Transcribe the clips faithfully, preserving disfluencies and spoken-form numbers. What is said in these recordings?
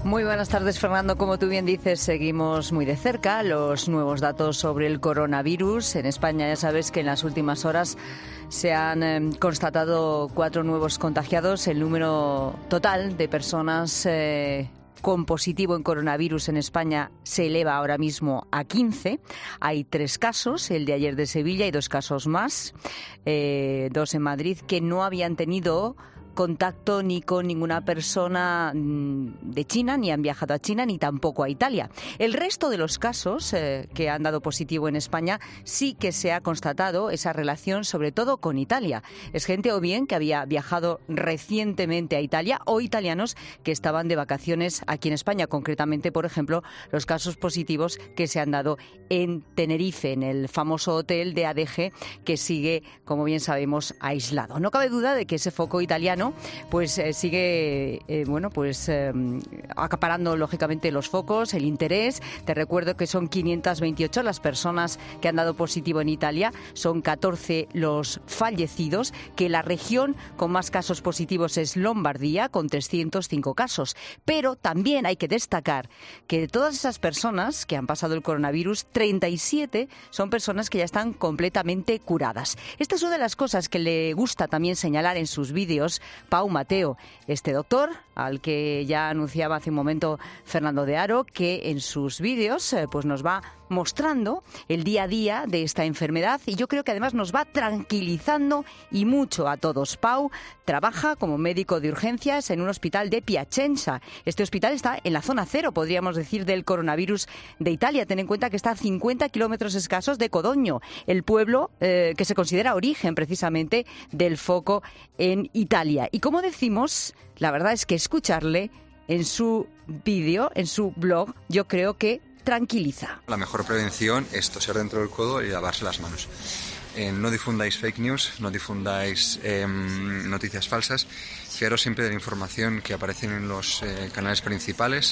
Muy buenas tardes, Fernando. Como tú bien dices, seguimos muy de cerca los nuevos datos sobre el coronavirus. En España ya sabes que en las últimas horas se han eh, constatado cuatro nuevos contagiados. El número total de personas eh, con positivo en coronavirus en España se eleva ahora mismo a quince. Hay tres casos, el de ayer de Sevilla y dos casos más, eh, dos en Madrid, que no habían tenido contacto ni con ninguna persona de China, ni han viajado a China, ni tampoco a Italia. El resto de los casos eh, que han dado positivo en España sí que se ha constatado esa relación, sobre todo con Italia. Es gente o bien que había viajado recientemente a Italia o italianos que estaban de vacaciones aquí en España. Concretamente, por ejemplo, los casos positivos que se han dado en Tenerife, en el famoso hotel de A D G, que sigue, como bien sabemos, aislado. No cabe duda de que ese foco italiano pues eh, sigue eh, bueno pues eh, acaparando lógicamente los focos, el interés. Te recuerdo que son quinientas veintiocho las personas que han dado positivo en Italia, son catorce los fallecidos, que la región con más casos positivos es Lombardía, con trescientos cinco casos. Pero también hay que destacar que de todas esas personas que han pasado el coronavirus, treinta y siete son personas que ya están completamente curadas. Esta es una de las cosas que le gusta también señalar en sus vídeos Pau Mateo, este doctor al que ya anunciaba hace un momento Fernando de Aro, que en sus vídeos eh, pues nos va mostrando el día a día de esta enfermedad, y yo creo que además nos va tranquilizando y mucho a todos. Pau trabaja como médico de urgencias en un hospital de Piacenza. Este hospital está en la zona cero, podríamos decir, del coronavirus de Italia. Ten en cuenta que está a cincuenta kilómetros escasos de Codogno, el pueblo eh, que se considera origen precisamente del foco en Italia. Y como decimos, la verdad es que escucharle en su vídeo, en su blog, yo creo que tranquiliza. La mejor prevención es toser dentro del codo y lavarse las manos. Eh, no difundáis fake news, no difundáis eh, noticias falsas. Fijaros siempre de la información que aparece en los eh, canales principales,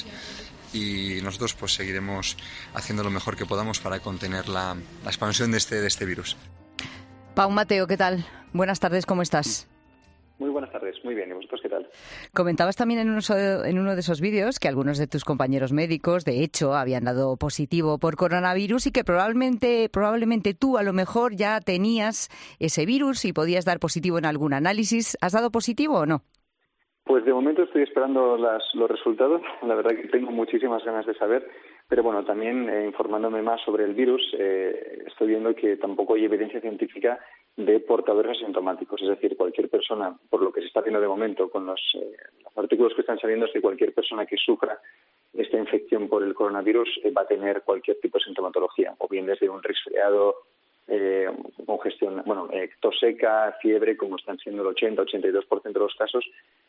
y nosotros pues seguiremos haciendo lo mejor que podamos para contener la, la expansión de este, de este virus. Pau Mateo, ¿qué tal? Buenas tardes, ¿cómo estás? Muy buenas tardes, muy bien. ¿Y vosotros qué tal? Comentabas también en uno, en uno de esos vídeos que algunos de tus compañeros médicos, de hecho, habían dado positivo por coronavirus y que probablemente, probablemente tú a lo mejor ya tenías ese virus y podías dar positivo en algún análisis. ¿Has dado positivo o no? Pues de momento estoy esperando las, los resultados. La verdad que tengo muchísimas ganas de saber. Pero bueno, también eh, informándome más sobre el virus, eh, estoy viendo que tampoco hay evidencia científica de portadores asintomáticos. Es decir, cualquier persona, por lo que se está haciendo de momento con los, eh, los artículos que están saliendo, es que cualquier persona que sufra esta infección por el coronavirus eh, va a tener cualquier tipo de sintomatología, o bien desde un resfriado, eh, congestión, bueno, eh, tos seca, fiebre, como están siendo el ochenta, ochenta y dos por ciento de los casos,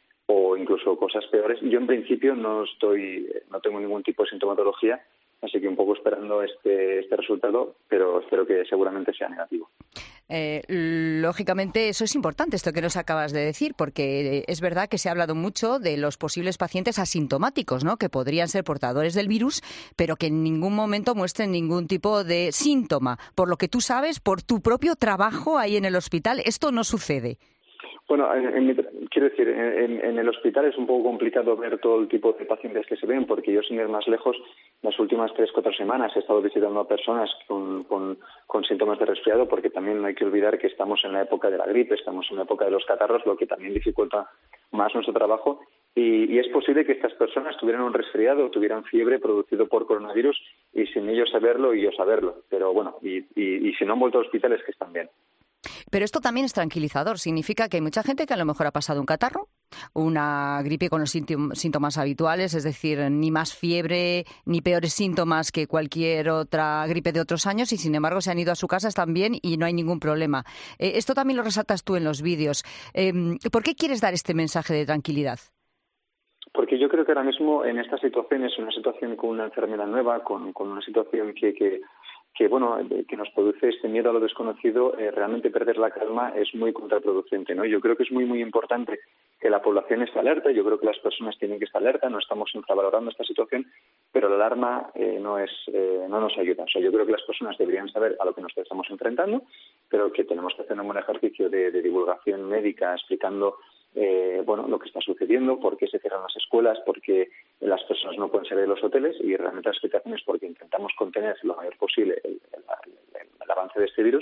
o incluso cosas peores. Yo en principio no estoy, no tengo ningún tipo de sintomatología, así que un poco esperando este, este resultado, pero espero que seguramente sea negativo. Eh, lógicamente eso es importante, esto que nos acabas de decir, porque es verdad que se ha hablado mucho de los posibles pacientes asintomáticos, ¿no?, que podrían ser portadores del virus, pero que en ningún momento muestren ningún tipo de síntoma. Por lo que tú sabes, por tu propio trabajo ahí en el hospital, esto no sucede. Bueno, en, en mi, quiero decir, en, en el hospital es un poco complicado ver todo el tipo de pacientes que se ven, porque yo, sin ir más lejos, las últimas tres, cuatro semanas he estado visitando a personas con, con, con síntomas de resfriado, porque también no hay que olvidar que estamos en la época de la gripe, estamos en la época de los catarros, lo que también dificulta más nuestro trabajo. Y, y es posible que estas personas tuvieran un resfriado, tuvieran fiebre producido por coronavirus, y sin ellos saberlo y yo saberlo. Pero bueno, y, y, y si no han vuelto a hospitales, que están bien. Pero esto también es tranquilizador. Significa que hay mucha gente que a lo mejor ha pasado un catarro, una gripe con los síntomas habituales, es decir, ni más fiebre ni peores síntomas que cualquier otra gripe de otros años, y sin embargo se han ido a su casa, están bien y no hay ningún problema. Eh, esto también lo resaltas tú en los vídeos. Eh, ¿Por qué quieres dar este mensaje de tranquilidad? Porque yo creo que ahora mismo en esta situación es una situación con una enfermedad nueva, con, con una situación que... que que bueno que nos produce este miedo a lo desconocido. Eh, realmente perder la calma es muy contraproducente, ¿no? Yo creo que es muy muy importante que la población esté alerta. Yo creo que las personas tienen que estar alerta. No estamos infravalorando esta situación, pero la alarma eh, no es eh, no nos ayuda. O sea, yo creo que las personas deberían saber a lo que nos estamos enfrentando, pero que tenemos que hacer un buen ejercicio de, de divulgación médica explicando eh, bueno lo que está sucediendo, por qué se cierran las escuelas, por qué las personas no pueden salir de los hoteles y realmente la explicación es porque intentamos contener lo mayor posible el, el, el, el avance de este virus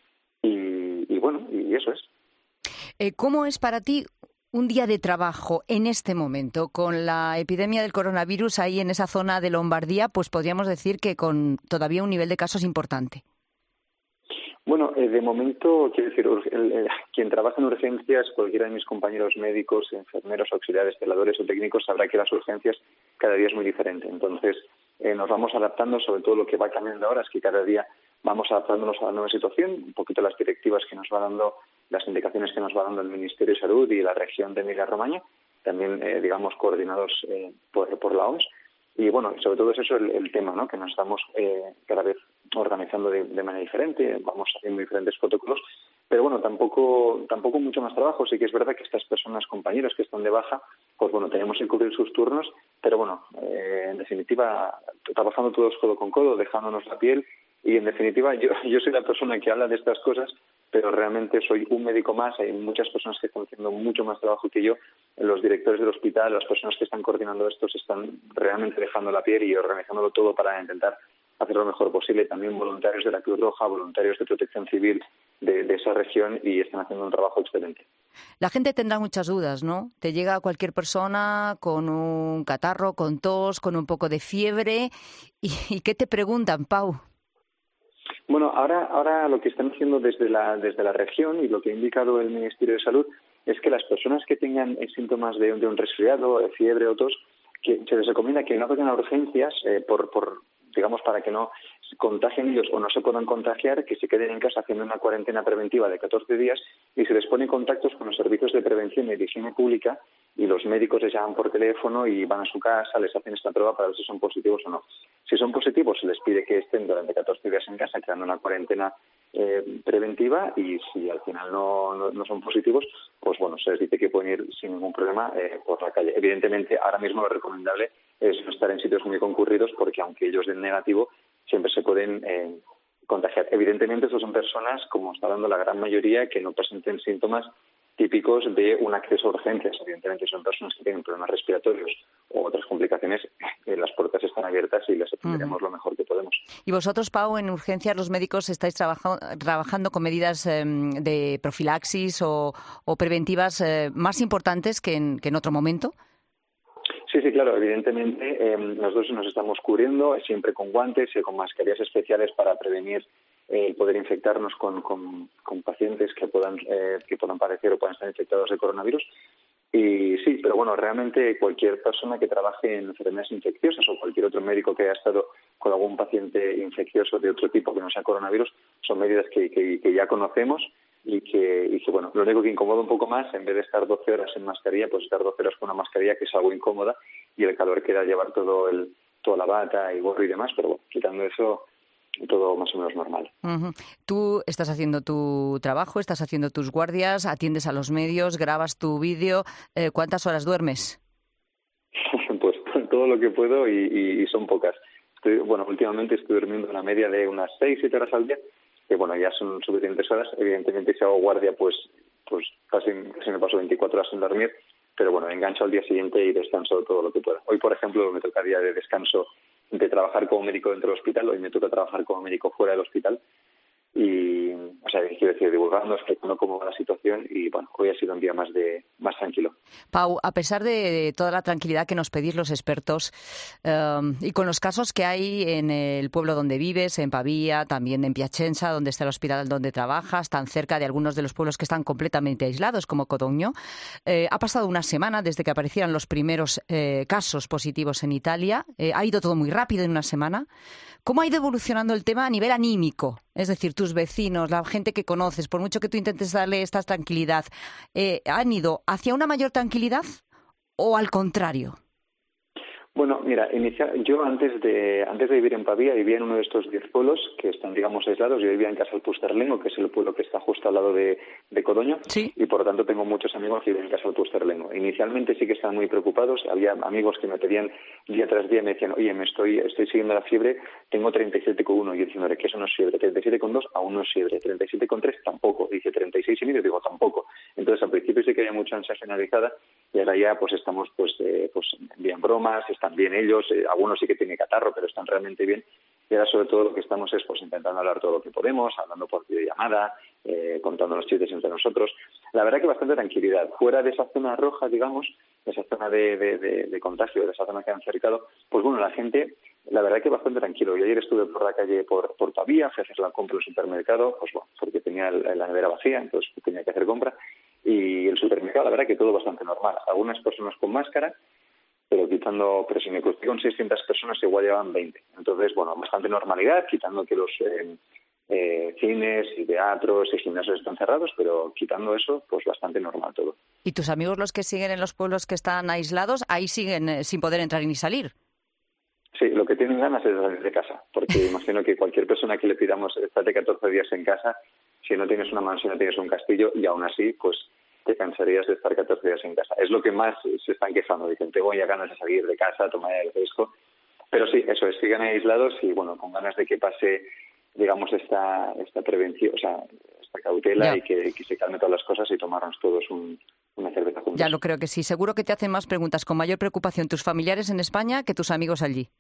y, y bueno, y eso es. Eh, ¿Cómo es para ti un día de trabajo en este momento con la epidemia del coronavirus ahí en esa zona de Lombardía? Pues podríamos decir que con todavía un nivel de casos importante. Bueno, eh, de momento, quiero decir, el, el, quien trabaja en urgencias, cualquiera de mis compañeros médicos, enfermeros, auxiliares, celadores o técnicos sabrá que las urgencias cada día es muy diferente. Entonces, eh, nos vamos adaptando, sobre todo lo que va cambiando ahora es que cada día vamos adaptándonos a la nueva situación, un poquito las directivas que nos va dando, las indicaciones que nos va dando el Ministerio de Salud y la región de Emilia-Romagna, también, eh, digamos, coordinados eh, por, por la O M S. Y bueno, sobre todo es eso el, el tema, ¿no? Que nos estamos eh, cada vez organizando de, de manera diferente, vamos haciendo diferentes protocolos, pero bueno, tampoco tampoco mucho más trabajo. Sí que es verdad que estas personas, compañeros que están de baja, pues bueno, tenemos que cubrir sus turnos, pero bueno, eh, en definitiva, trabajando todos codo con codo, dejándonos la piel y en definitiva yo, yo soy la persona que habla de estas cosas, pero realmente soy un médico más, hay muchas personas que están haciendo mucho más trabajo que yo, los directores del hospital, las personas que están coordinando esto se están realmente dejando la piel y organizándolo todo para intentar hacer lo mejor posible. También voluntarios de la Cruz Roja, voluntarios de Protección Civil de, de esa región y están haciendo un trabajo excelente. La gente tendrá muchas dudas, ¿no? Te llega cualquier persona con un catarro, con tos, con un poco de fiebre y, ¿y qué te preguntan, Pau? Bueno, ahora, ahora lo que están haciendo desde la, desde la región y lo que ha indicado el Ministerio de Salud es que las personas que tengan síntomas de, de un resfriado, de fiebre o tos, que se les recomienda que no vayan a urgencias eh, por, por, digamos, para que no contagien ellos o no se puedan contagiar, que se queden en casa haciendo una cuarentena preventiva de catorce días y se les pone en contactos con los servicios de prevención y de higiene pública y los médicos les llaman por teléfono y van a su casa, les hacen esta prueba para ver si son positivos o no. Si son positivos, se les pide que estén durante catorce días en casa creando una cuarentena eh, preventiva y si al final no, no, no son positivos, pues bueno, se les dice que pueden ir sin ningún problema eh, por la calle. Evidentemente, ahora mismo lo recomendable es no estar en sitios muy concurridos porque aunque ellos den negativo, siempre se pueden eh, contagiar. Evidentemente, estas son personas, como está dando la gran mayoría, que no presenten síntomas típicos de un acceso a urgencias. Evidentemente, son personas que tienen problemas respiratorios o otras complicaciones. Eh, las puertas están abiertas y les atenderemos uh-huh. lo mejor que podemos. Y vosotros, Pau, en urgencias, los médicos, estáis trabaja- trabajando con medidas eh, de profilaxis o, o preventivas eh, más importantes que en, que en otro momento. Sí, sí, claro, evidentemente eh, nosotros nos estamos cubriendo siempre con guantes y con mascarillas especiales para prevenir el eh, poder infectarnos con, con, con pacientes que puedan eh, que puedan padecer o puedan estar infectados de coronavirus. Y sí, pero bueno, realmente cualquier persona que trabaje en enfermedades infecciosas o cualquier otro médico que haya estado con algún paciente infeccioso de otro tipo que no sea coronavirus, son medidas que, que, que ya conocemos y que, y que, bueno, lo único que incomoda un poco más, en vez de estar doce horas en mascarilla, pues estar doce horas con una mascarilla que es algo incómoda y el calor que da llevar todo el, toda la bata y gorro y demás, pero bueno, quitando eso, todo más o menos normal. Uh-huh. Tú estás haciendo tu trabajo, estás haciendo tus guardias, atiendes a los medios, grabas tu vídeo. Eh, ¿Cuántas horas duermes? Pues todo lo que puedo y, y, y son pocas. Estoy, bueno, últimamente estoy durmiendo una media de unas seis, siete horas al día, que bueno, ya son suficientes horas. Evidentemente, si hago guardia, pues pues casi, casi me paso veinticuatro horas sin dormir, pero bueno, engancho al día siguiente y descanso todo lo que pueda. Hoy, por ejemplo, me toca día de descanso de trabajar como médico dentro del hospital, hoy me toca trabajar como médico fuera del hospital y, o sea, quiero decir, divulgando, explicando cómo va la situación y, bueno, hoy ha sido un día más de más tranquilo. Pau, a pesar de toda la tranquilidad que nos pedís los expertos eh, y con los casos que hay en el pueblo donde vives, en Pavía, también en Piacenza, donde está el hospital donde trabajas, tan cerca de algunos de los pueblos que están completamente aislados, como Codogno, eh, ha pasado una semana desde que aparecieran los primeros eh, casos positivos en Italia. Eh, ha ido todo muy rápido en una semana. ¿Cómo ha ido evolucionando el tema a nivel anímico? Es decir, tus vecinos, la gente que conoces, por mucho que tú intentes darle esta tranquilidad, eh, ¿han ido hacia una mayor tranquilidad o al contrario? Bueno, mira, inicia, yo antes de antes de vivir en Pavía vivía en uno de estos diez pueblos que están, digamos, aislados. Yo vivía en Casalpusterlengo, que es el pueblo que está justo al lado de, de Codoño, sí. Y por lo tanto tengo muchos amigos que viven en Casalpusterlengo. Inicialmente sí que estaban muy preocupados. Había amigos que me pedían día tras día, me decían, oye, me estoy estoy siguiendo la fiebre, tengo treinta y siete coma uno. Y yo diciendo, que eso no es fiebre. treinta y siete coma dos aún no es fiebre. treinta y siete coma tres tampoco. Dice treinta y seis y medio, digo tampoco. Entonces al principio sí que había mucha ansia generalizada y ahora ya pues estamos pues eh, pues bien bromas, están bien ellos, eh, algunos sí que tienen catarro, pero están realmente bien. Y ahora sobre todo lo que estamos es pues intentando hablar todo lo que podemos, hablando por videollamada, eh, contando los chistes entre nosotros. La verdad que bastante tranquilidad. Fuera de esa zona roja, digamos, de esa zona de, de, de, de contagio, de esa zona que han cercado, pues bueno, la gente, la verdad que bastante tranquilo. Yo ayer estuve por la calle por, por Pavía, fui a hacer la compra en el supermercado, pues bueno, porque tenía la nevera vacía, entonces tenía que hacer compra. Y el supermercado, la verdad que todo bastante normal. Algunas personas con máscara, pero quitando, pero si me crucé con seiscientas personas igual llevaban veinte. Entonces, bueno, bastante normalidad, quitando que los eh, eh, cines y teatros y gimnasios están cerrados, pero quitando eso, pues bastante normal todo. ¿Y tus amigos, los que siguen en los pueblos que están aislados, ahí siguen eh, sin poder entrar ni salir? Sí, lo que tienen ganas es salir de casa, porque imagino que cualquier persona que le pidamos estate catorce días en casa, si no tienes una mansión, no tienes un castillo, y aún así, pues te cansarías de estar catorce días en casa. Es lo que más se están quejando. Dicen, tengo ya ganas de salir de casa, tomar el fresco. Pero sí, eso es, sigan aislados y, bueno, con ganas de que pase, digamos, esta esta prevención, o sea, esta cautela ya. y que, que se calmen todas las cosas y tomarnos todos un, una cerveza juntos. Ya lo creo que sí. Seguro que te hacen más preguntas con mayor preocupación tus familiares en España que tus amigos allí.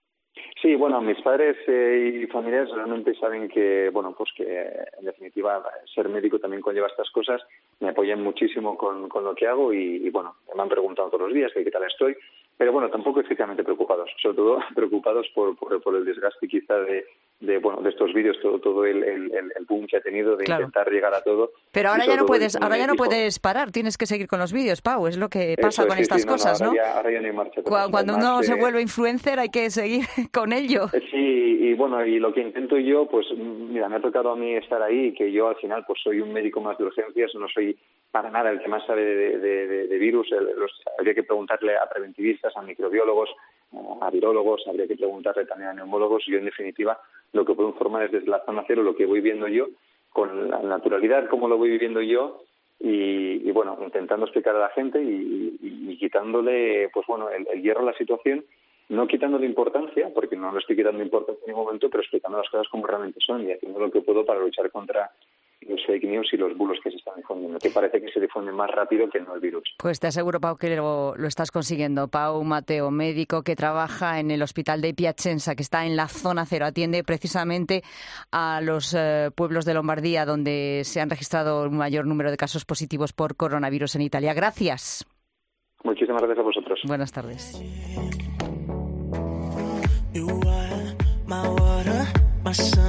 Sí, bueno, mis padres eh, y familiares realmente saben que, bueno, pues que en definitiva ser médico también conlleva estas cosas. Me apoyan muchísimo con, con lo que hago y, y, bueno, me han preguntado todos los días que qué tal estoy. Pero bueno, tampoco especialmente preocupados, sobre todo preocupados por, por, por el desgaste quizá de, de bueno de estos vídeos, todo todo el, el, el boom que ha tenido de claro. intentar llegar a todo. Pero ahora ya no puedes, ahora ya no puedes parar, tienes que seguir con los vídeos, Pau, es lo que pasa Eso, con sí, estas sí, no, cosas, no, ahora ¿no? Ya, ahora ya no hay marcha. Cuando, cuando uno más, se eh... vuelve influencer hay que seguir con ello. Sí, y bueno, y lo que intento yo, pues mira, me ha tocado a mí estar ahí, que yo al final pues soy un médico más de urgencias, no soy para nada el que más sabe de, de, de, de virus. Los, habría que preguntarle a preventivistas, a microbiólogos, a virólogos, habría que preguntarle también a neumólogos. Yo, en definitiva, lo que puedo informar es desde la zona cero lo que voy viendo yo, con la naturalidad, cómo lo voy viviendo yo, y, y bueno, intentando explicar a la gente y, y, y quitándole, pues bueno, el, el hierro a la situación, no quitándole importancia, porque no le estoy quitando importancia en ningún momento, pero explicando las cosas como realmente son y haciendo lo que puedo para luchar contra los fake news y los bulos que se están difundiendo, que parece que se difunden más rápido que no el virus. Pues te aseguro, Pau, que lo, lo estás consiguiendo. Pau Mateo, médico que trabaja en el hospital de Piacenza, que está en la zona cero, atiende precisamente a los eh, pueblos de Lombardía, donde se han registrado un mayor número de casos positivos por coronavirus en Italia. Gracias. Muchísimas gracias a vosotros. Buenas tardes. You are my water, my sun.